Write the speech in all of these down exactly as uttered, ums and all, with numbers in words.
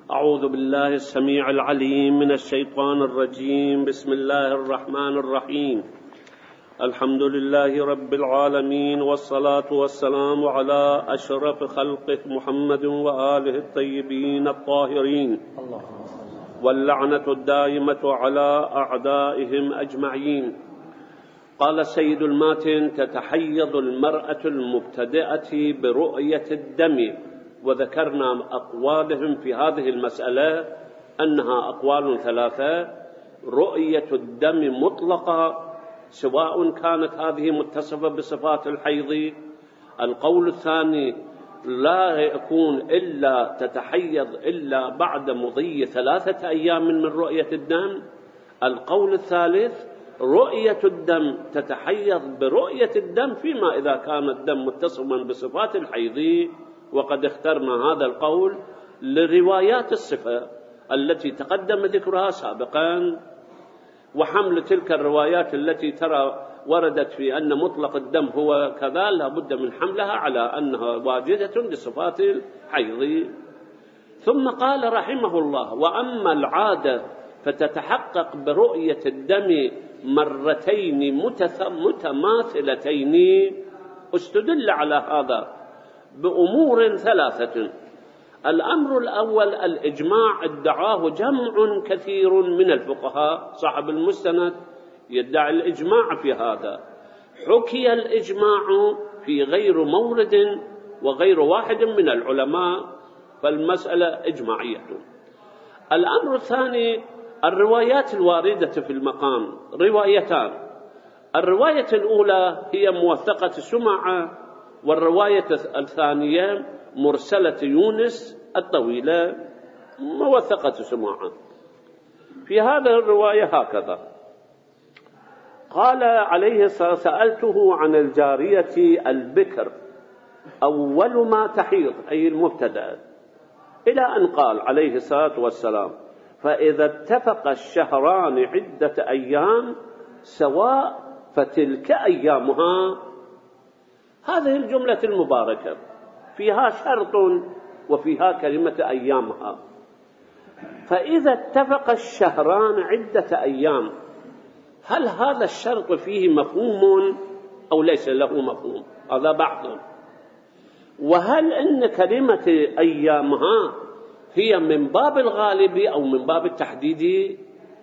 أعوذ بالله السميع العليم من الشيطان الرجيم. بسم الله الرحمن الرحيم. الحمد لله رب العالمين، والصلاة والسلام على أشرف خلقه محمد وآله الطيبين الطاهرين، واللعنة الدائمة على أعدائهم أجمعين. قال سيد الماتن: تتحيض المرأة المبتدئة برؤية الدم، وذكرنا أقوالهم في هذه المسألة أنها أقوال ثلاثة: رؤية الدم مطلقة سواء كانت هذه متصفة بصفات الحيض. القول الثاني: لا يكون إلا تتحيض إلا بعد مضي ثلاثة أيام من رؤية الدم. القول الثالث: رؤية الدم تتحيض برؤية الدم فيما إذا كان الدم متصفا بصفات الحيض. وقد اخترنا هذا القول لروايات الصفة التي تقدم ذكرها سابقا، وحمل تلك الروايات التي ترى وردت في أن مطلق الدم هو كذا لا بد من حملها على أنها واجدة بصفات الحيض. ثم قال رحمه الله: وأما العادة فتتحقق برؤية الدم مرتين متماثلتين. استدل على هذا بأمور ثلاثة. الأمر الأول: الإجماع ادعاه جمع كثير من الفقهاء. صاحب المستند يدعي الإجماع في هذا. حكي الإجماع في غير مورد وغير واحد من العلماء، فالمسألة إجماعية. الأمر الثاني: الروايات الواردة في المقام روايتان. الرواية الأولى هي موثقة سمعة، والرواية الثانية مرسلة يونس الطويلة موثقة سماعة. في هذه الرواية هكذا قال عليه الصلاة والسلام: سألته عن الجارية البكر أول ما تحيض، أي المبتدأ، إلى أن قال عليه الصلاة والسلام: فإذا اتفق الشهران عدة أيام سواء فتلك أيامها. هذه الجملة المباركة فيها شرط وفيها كلمة أيامها. فإذا اتفق الشهران عدة أيام، هل هذا الشرط فيه مفهوم أو ليس له مفهوم؟ هذا بحث. وهل إن كلمة أيامها هي من باب الغالب أو من باب التحديد؟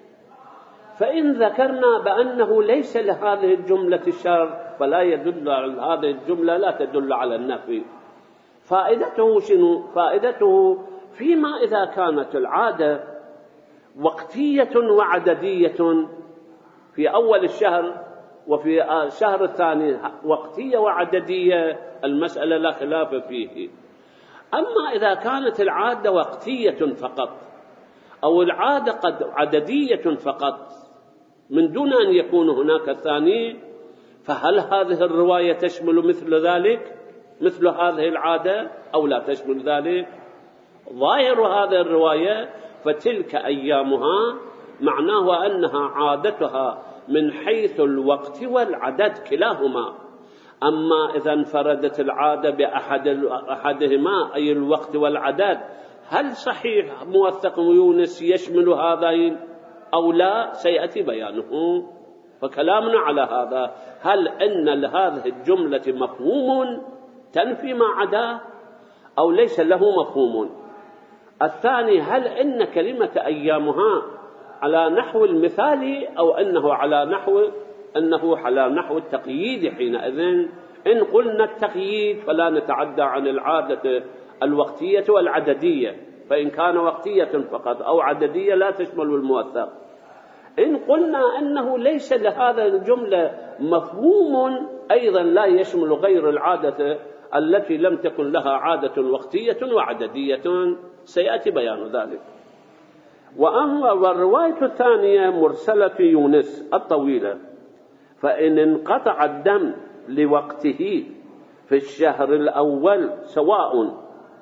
فإن ذكرنا بأنه ليس لهذه الجملة الشرط فلا يدل على هذه الجملة، لا تدل على النفي. فائدته شنو؟ فائدته فيما إذا كانت العادة وقتية وعددية في أول الشهر وفي الشهر الثاني وقتية وعددية، المسألة لا خلاف فيه. أما إذا كانت العادة وقتية فقط أو العادة قد عددية فقط من دون أن يكون هناك الثاني، فهل هذه الرواية تشمل مثل ذلك، مثل هذه العادة، أو لا تشمل ذلك؟ ظاهر هذه الرواية فتلك أيامها معناه أنها عادتها من حيث الوقت والعدد كلاهما. أما إذا انفردت العادة بأحد أحدهما أي الوقت والعدد، هل صحيح موثق يونس يشمل هذين أو لا؟ سيأتي بيانه. فكلامنا على هذا: هل إن لهذه الجملة مفهوم تنفي ما عداه أو ليس له مفهوم؟ الثاني: هل إن كلمة أيامها على نحو المثال أو أنه على نحو أنه على نحو التقييد؟ حينئذ إن قلنا التقييد فلا نتعدى عن العادة الوقتية والعددية، فإن كان وقتية فقط أو عددية لا تشمل الموثق. إن قلنا أنه ليس لهذا الجملة مفهوم أيضا لا يشمل غير العادة التي لم تكن لها عادة وقتية وعددية، سيأتي بيان ذلك. وأما والرواية الثانية مرسلة يونس الطويلة: فإن انقطع الدم لوقته في الشهر الأول سواء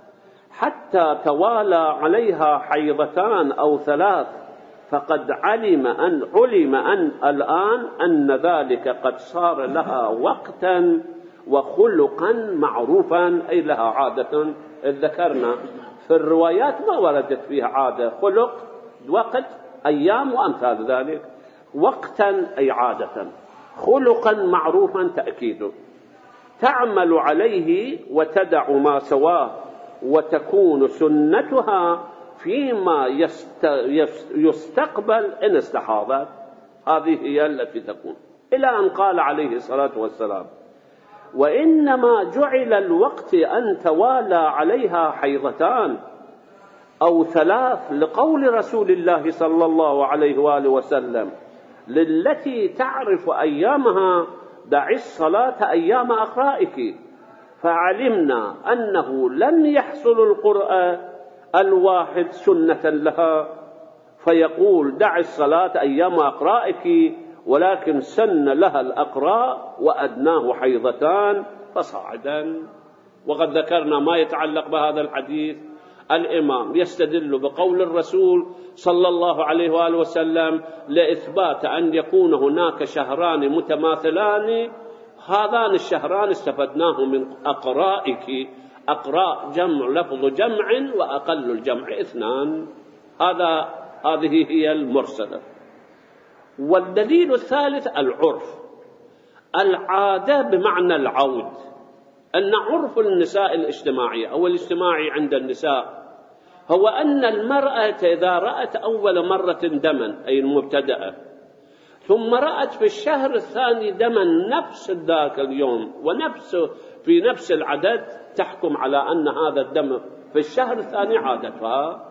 حتى توالى عليها حيضتان أو ثلاث، فقد علم أن علم أن الآن أن ذلك قد صار لها وقتا وخلقا معروفا، أي لها عادة. ذكرنا في الروايات ما وردت فيها عادة، خلق، وقت، أيام وأمثال ذلك. وقتا أي عادة، خلقا معروفا تأكيده، تعمل عليه وتدع ما سواه، وتكون سنتها فيما يستقبل إن استحاضت. هذه هي التي تكون، إلى أن قال عليه الصلاة والسلام: وإنما جعل الوقت أن توالى عليها حيضتان أو ثلاث، لقول رسول الله صلى الله عليه وآله وسلم: للتي تعرف أيامها دع الصلاة أيام أقرائك. فعلمنا أنه لم يحصل القرآن الواحد سنة لها فيقول دع الصلاة أيام أقرائك، ولكن سن لها الأقراء وأدناه حيضتان فصاعدا. وقد ذكرنا ما يتعلق بهذا الحديث. الإمام يستدل بقول الرسول صلى الله عليه وآله وسلم لإثبات أن يكون هناك شهران متماثلان. هذان الشهران استفدناه من أقرائك. أقراء جمع، لفظ جمع، وأقل الجمع اثنان. هذا هذه هي المرسلة. والدليل الثالث العرف، العادة بمعنى العود، أن عرف النساء الاجتماعية أو الاجتماعي عند النساء هو أن المرأة إذا رأت أول مرة دما أي المبتدأة، ثم رأت في الشهر الثاني دما نفس ذاك اليوم ونفس في نفس العدد، تحكم على أن هذا الدم في الشهر الثاني عادتها.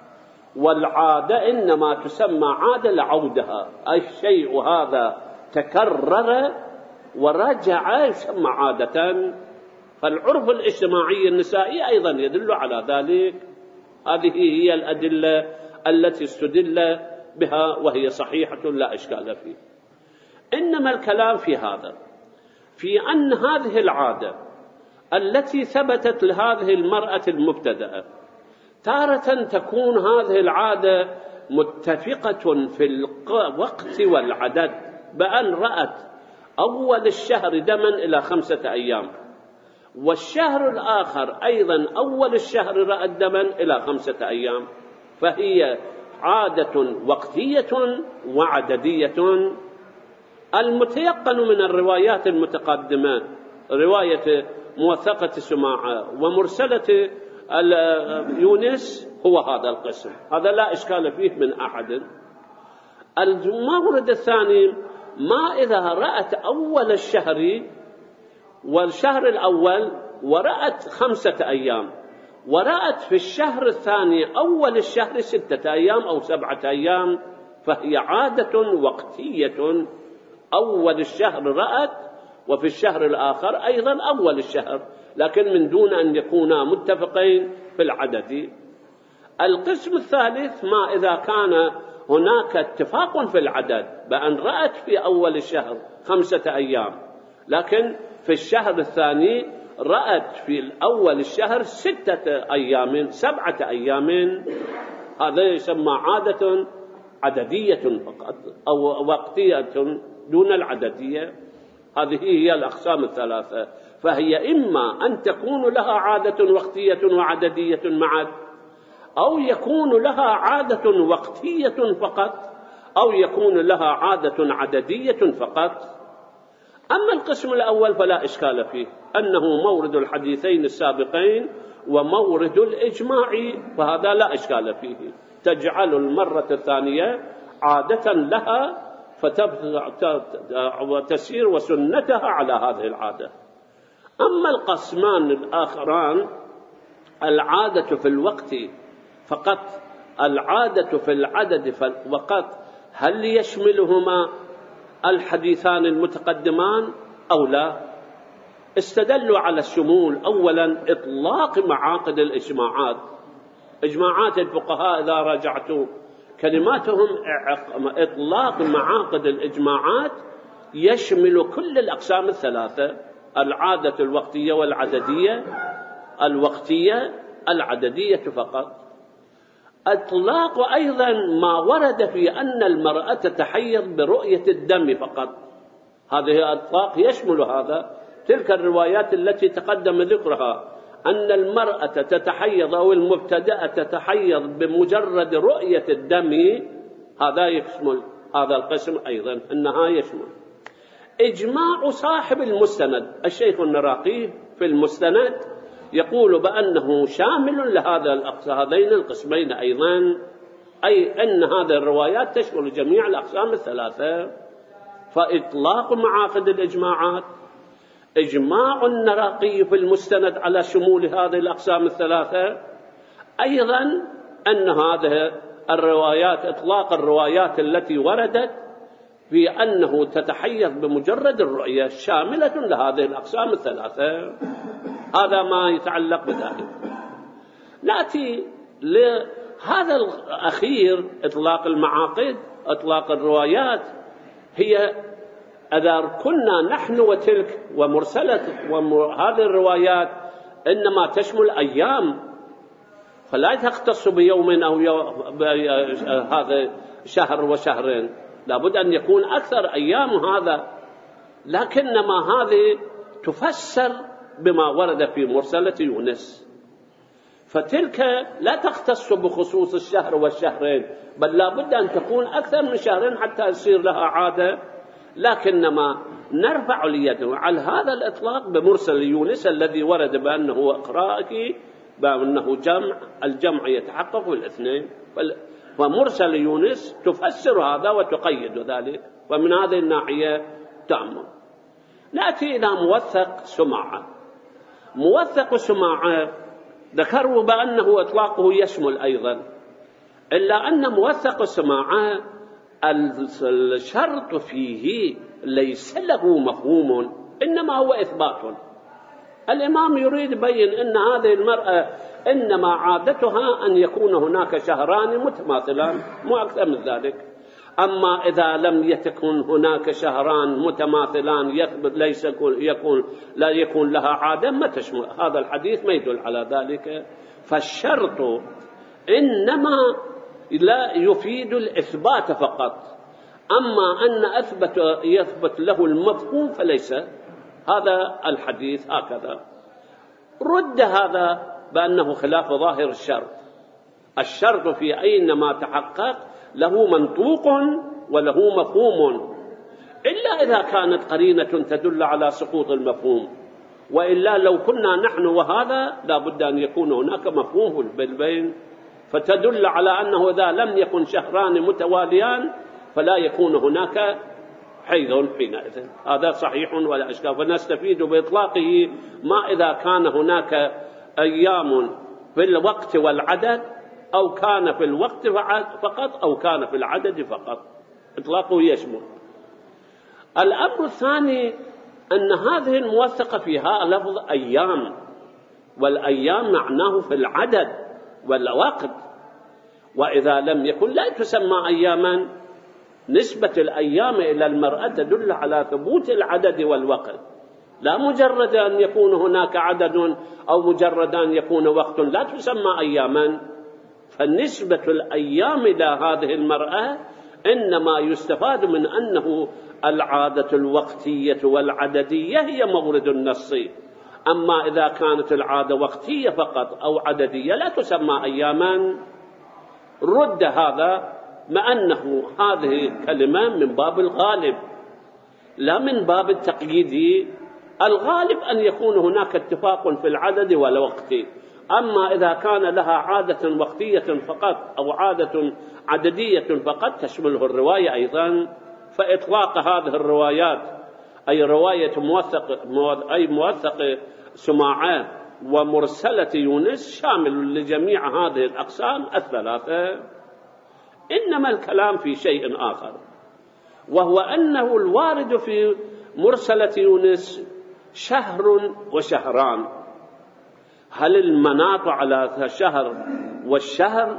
والعادة إنما تسمى عادة لعودها، أي الشيء هذا تكرر ورجع يسمى عادة. فالعرف الاجتماعي النسائي أيضا يدل على ذلك. هذه هي الأدلة التي استدل بها وهي صحيحة لا إشكال فيه. إنما الكلام في هذا، في أن هذه العادة التي ثبتت لهذه المرأة المبتدأة تارة تكون هذه العادة متفقة في الوقت والعدد، بأن رأت أول الشهر دما إلى خمسة أيام، والشهر الآخر أيضا أول الشهر رأت دما إلى خمسة أيام، فهي عادة وقتية وعددية. المتيقن من الروايات المتقدمة رواية موثقة سماعة ومرسلة يونس هو هذا القسم، هذا لا إشكال فيه من أحد. المورد الثاني: ما إذا رأت أول الشهر والشهر الأول ورأت خمسة أيام، ورأت في الشهر الثاني أول الشهر ستة أيام أو سبعة أيام، فهي عادة وقتية. أول الشهر رأت، وفي الشهر الآخر أيضا أول الشهر، لكن من دون أن يكونا متفقين في العدد. القسم الثالث: ما إذا كان هناك اتفاق في العدد، بأن رأت في أول الشهر خمسة أيام، لكن في الشهر الثاني رأت في الأول الشهر ستة أيام سبعة أيام، هذا يسمى عادة عددية فقط أو وقتية دون العددية. هذه هي الأقسام الثلاثة. فهي إما أن تكون لها عادة وقتية وعددية معا، أو يكون لها عادة وقتية فقط، أو يكون لها عادة عددية فقط. أما القسم الأول فلا إشكال فيه، أنه مورد الحديثين السابقين ومورد الإجماع، فهذا لا إشكال فيه. تجعل المرة الثانية عادة لها وتسير وسنتها على هذه العادة. أما القسمان الآخران: العادة في الوقت فقط، العادة في العدد فقط، هل يشملهما الحديثان المتقدمان أو لا؟ استدلوا على الشمول. أولا إطلاق معاقد الإجماعات، إجماعات الفقهاء إذا رجعتوا كلماتهم إطلاق معاقد الإجماعات يشمل كل الأقسام الثلاثة: العادة الوقتية والعددية، الوقتية، العددية فقط. إطلاق أيضا ما ورد في أن المرأة تتحيض برؤية الدم فقط، هذه الإطلاق يشمل هذا. تلك الروايات التي تقدم ذكرها أن المرأة تتحيض أو المبتدأة تتحيض بمجرد رؤية الدم، هذا يشمل هذا القسم أيضا، أنها يشمل. إجماع صاحب المستند الشيخ النراقي في المستند يقول بأنه شامل لهذا هذين القسمين أيضا، أي أن هذه الروايات تشمل جميع الأقسام الثلاثة. فإطلاق معاقد الإجماعات، إجماع النراقي في المستند على شمول هذه الأقسام الثلاثة، أيضا أن هذه الروايات إطلاق الروايات التي وردت في أنه تتحيض بمجرد الرؤية شاملة لهذه الأقسام الثلاثة. هذا ما يتعلق بذلك. نأتي لهذا الأخير، إطلاق المعاقد، إطلاق الروايات. هي إذا كنا نحن وتلك ومرسلة وهذه الروايات إنما تشمل أيام، فلا تختص بيوم أو يوم هذا شهر وشهرين، لابد أن يكون أكثر أيام هذا. لكنما هذه تفسر بما ورد في مرسلة يونس، فتلك لا تختص بخصوص الشهر والشهرين، بل لابد أن تكون أكثر من شهرين حتى يصير لها عادة. لكنما نرفع اليد على هذا الإطلاق بمرسل يونس الذي ورد بأنه إقراءك بأنه جمع، الجمع يتحقق في الاثنين، ومرسل يونس تفسر هذا وتقيد ذلك، ومن هذه الناحية تأمل. نأتي إلى موثق سماعة. موثق سماعة ذكروا بأنه إطلاقه يشمل أيضا، إلا أن موثق سماعة الشرط فيه ليس له مفهوم، إنما هو إثبات. الإمام يريد يبين أن هذه المرأة إنما عادتها أن يكون هناك شهران متماثلان، مو أكثر من ذلك. أما إذا لم يكن هناك شهران متماثلان يثبت ليس يكون لا يكون لها عادة، ما تشمل هذا الحديث، ما يدل على ذلك. فالشرط إنما لا يفيد الإثبات فقط، أما أن أثبت يثبت له المفهوم فليس هذا الحديث هكذا. رد هذا بأنه خلاف ظاهر الشرط. الشرط في أينما تحقق له منطوق وله مفهوم، إلا إذا كانت قرينة تدل على سقوط المفهوم، وإلا لو كنا نحن وهذا لابد أن يكون هناك مفهوم بالبين، فتدل على أنه إذا لم يكن شهران متواليان فلا يكون هناك حيض حينئذ. هذا صحيح ولا إشكال. فنستفيد بإطلاقه ما إذا كان هناك أيام في الوقت والعدد، أو كان في الوقت فقط، أو كان في العدد فقط، إطلاقه يشمل. الأمر الثاني أن هذه الموثقة فيها لفظ أيام، والأيام معناه في العدد والوقت، وإذا لم يكن لا تسمى أياما. نسبة الأيام إلى المرأة تدل على ثبوت العدد والوقت، لا مجرد أن يكون هناك عدد أو مجرد أن يكون وقت لا تسمى أياما. فالنسبة الأيام إلى هذه المرأة إنما يستفاد من أنه العادة الوقتية والعددية هي مورد النص. أما إذا كانت العادة وقتية فقط أو عددية لا تسمى أياما. رد هذا مع أنه هذه كلمة من باب الغالب لا من باب التقييد. الغالب أن يكون هناك اتفاق في العدد والوقت، أما إذا كان لها عادة وقتية فقط أو عادة عددية فقط تشمله الرواية أيضا. فإطلاق هذه الروايات أي رواية موثق أي موثق سماعة ومرسلة يونس شامل لجميع هذه الأقسام الثلاثة. إنما الكلام في شيء آخر، وهو أنه الوارد في مرسلة يونس شهر وشهران. هل المناط على شهر والشهر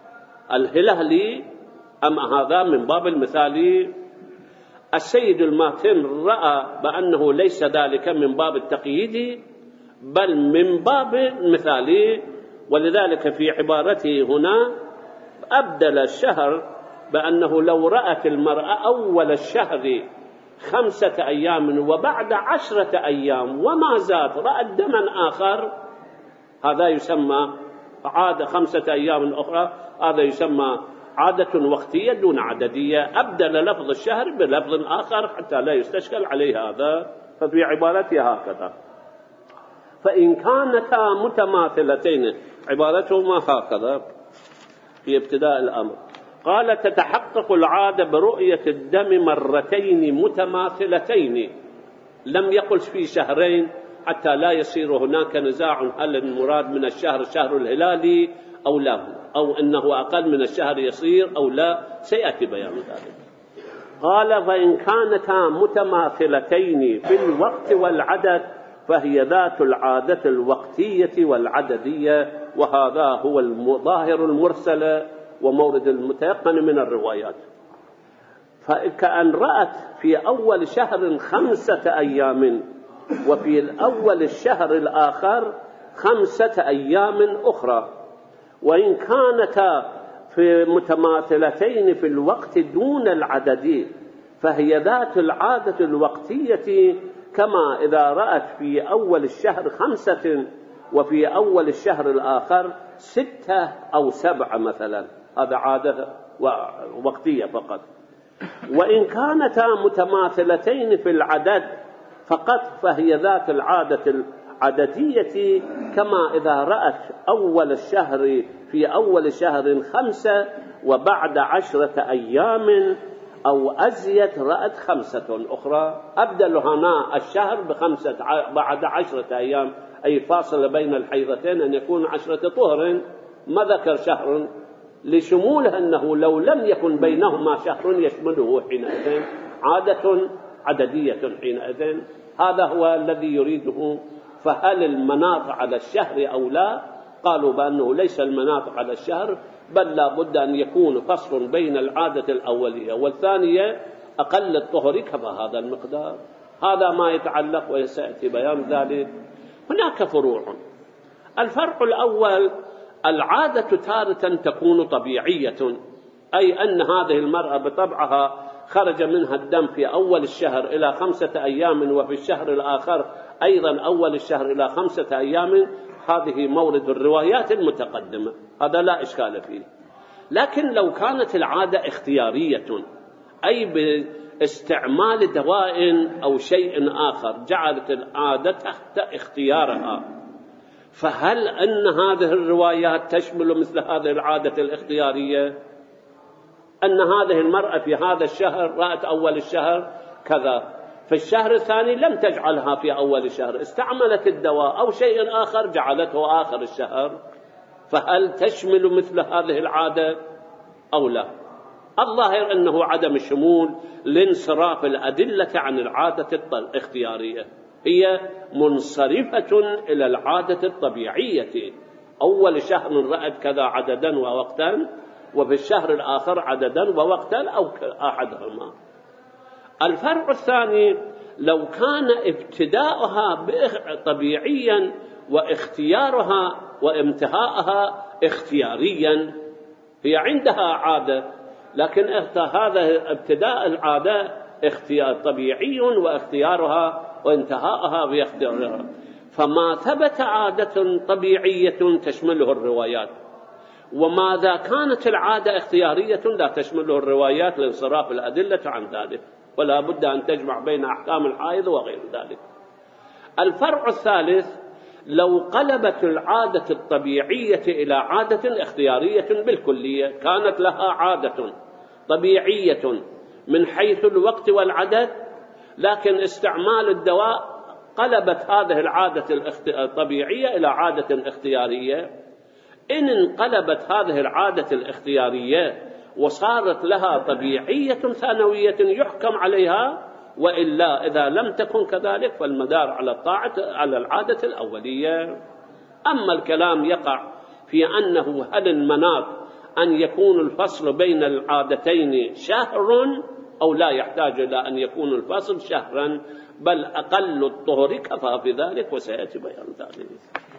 الهلالي أم هذا من باب المثالي؟ السيد الماتن رأى بأنه ليس ذلك من باب التقييد بل من باب المثالي، ولذلك في عبارته هنا أبدل الشهر بأنه لو رأت المرأة أول الشهر خمسة أيام وبعد عشرة أيام وما زاد رأت دما آخر هذا يسمى عادة خمسة أيام أخرى، هذا يسمى عادة وقتية دون عددية، أبدل لفظ الشهر بلفظ آخر حتى لا يستشكل عليه هذا، ففي عبارتها هكذا. فإن كانتا متماثلتين، عبارتهما هكذا في ابتداء الأمر، قال تتحقق العادة برؤية الدم مرتين متماثلتين، لم يقل في شهرين حتى لا يصير هناك نزاع هل المراد من الشهر الشهر الهلالي أو لا، أو أنه أقل من الشهر يصير أو لا، سيأتي بيان ذلك. قال فإن كانتا متماثلتين في الوقت والعدد فهي ذات العادة الوقتية والعددية، وهذا هو الظاهر المرسل ومورد المتيقن من الروايات. فكأن رأت في أول شهر خمسة أيام وفي الأول الشهر الآخر خمسة أيام أخرى، وإن كانتا في متماثلتين في الوقت دون العدد فهي ذات العادة الوقتية، كما إذا رأت في أول الشهر خمسة وفي أول الشهر الآخر ستة أو سبعة مثلا، هذا عادة وقتية فقط. وإن كانتا متماثلتين في العدد فقط فهي ذات العادة العددية، كما إذا رأت أول الشهر في أول شهر خمسة وبعد عشرة أيام أو أزيد رأت خمسة أخرى، أبدل هنا الشهر بخمسة بعد عشرة أيام، أي فاصل بين الحيضتين أن يكون عشرة طهر، ما ذكر شهر لشموله أنه لو لم يكن بينهما شهر يشمله حينئذ عادة عددية حينئذ. هذا هو الذي يريده. فهل المناط على الشهر أو لا؟ قالوا بأنه ليس المناط على الشهر، بل لا بد أن يكون فصل بين العادة الأولية والثانية أقل الطهر كما هذا المقدار. هذا ما يتعلق وسيأتي بيان ذلك. هناك فروع. الفرع الأول، العادة تارة تكون طبيعية، أي أن هذه المرأة بطبعها خرج منها الدم في أول الشهر إلى خمسة أيام وفي الشهر الآخر أيضا أول الشهر إلى خمسة أيام، هذه مورد الروايات المتقدمة، هذا لا إشكال فيه. لكن لو كانت العادة اختيارية، أي باستعمال دواء أو شيء آخر جعلت العادة تحت اختيارها، فهل أن هذه الروايات تشمل مثل هذه العادة الاختيارية؟ أن هذه المرأة في هذا الشهر رأت أول الشهر كذا، في الشهر الثاني لم تجعلها في أول الشهر، استعملت الدواء أو شيء آخر جعلته آخر الشهر، فهل تشمل مثل هذه العادة أو لا؟ الظاهر أنه عدم الشمول لانصراف الأدلة عن العادة الاختيارية، هي منصرفة إلى العادة الطبيعية. أول شهر رأت كذا عددا ووقتا، وفي الشهر الآخر عددا ووقتا أو أحدهما. الفرع الثاني، لو كان ابتداؤها طبيعيا واختيارها وانتهاءها اختياريا، هي عندها عادة لكن هذا ابتداء العادة اختيار طبيعي واختيارها وانتهاءها باختيارها، فما ثبت عادة طبيعية تشمله الروايات، وماذا كانت العادة اختيارية لا تشمله الروايات لانصراف الأدلة عن ذلك، ولا بد أن تجمع بين أحكام الحائض وغير ذلك. الفرع الثالث، لو قلبت العادة الطبيعية إلى عادة اختيارية بالكلية، كانت لها عادة طبيعية من حيث الوقت والعدد، لكن استعمال الدواء قلبت هذه العادة الطبيعية إلى عادة اختيارية. إن انقلبت هذه العادة الاختيارية وصارت لها طبيعية ثانوية يحكم عليها، وإلا إذا لم تكن كذلك فالمدار على الطاعة على العادة الأولية. أما الكلام يقع في أنه هل المناط أن يكون الفصل بين العادتين شهر أو لا يحتاج إلى أن يكون الفصل شهرا، بل أقل الطهر كفى في ذلك، وسيأتي بيان ذلك.